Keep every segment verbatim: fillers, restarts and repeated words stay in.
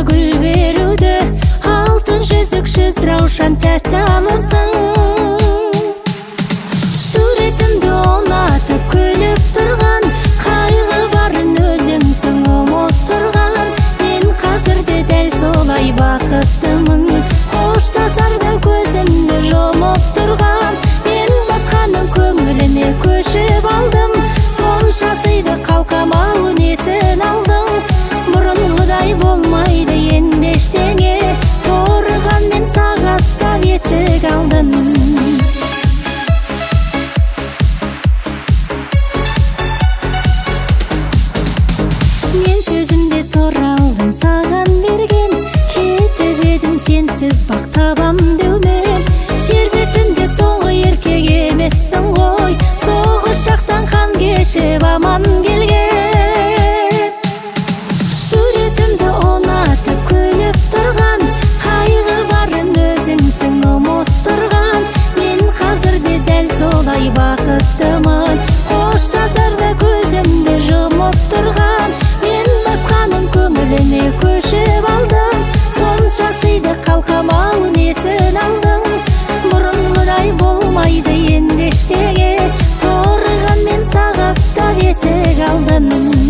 гүл беруді, алтын жүзікшіз раушан тәтті алыпсың. Суретімді онатып күліп тұрған, қайғы барын өзімсің ұмыт тұрған. Мен қазірде дәл солай бақыттымын, қоштасарда көзімді жұмып тұрған. Мен басқаның көңіліне көшіп алдым, сонша сыйды қалқамау несін алдың. Бұрынғыдай болмайды енді ештеңе, торыған мен сағаттап есік алдым. Мен сөзімде тұра алдым саған берген, кетіп едім сенсіз бақ табам деумен. Жер бетінде соңғы еркек емессің ғой, соғыс жақтан қан кешіп аман келген. Суретімді онатып күліп тұрған, қайғы барын өзіңсің ұмыт тұрған. Мен қазірде дәл солай бақыттымын, қоштасарда көзімді жұмып тұрған. Мен басқаның көңіліне көшіп алдым, сонша сыйды қалқамау несін алдың. Бұрынғыдай болмайды енді ештеңе, торыған мен сағаттап есік алдым.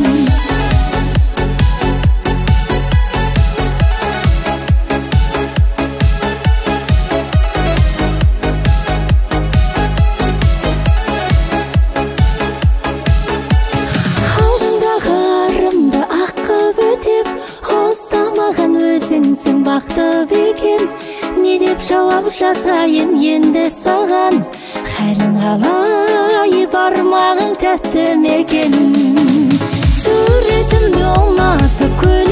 Алдыңдағы арымды аққып өтеп, ұстамаған өзіңсің бақты бекен. Не деп жауап жасайын енді саған, хәлің қалай, бармағың тәтті мекен. Суретімді ұнатып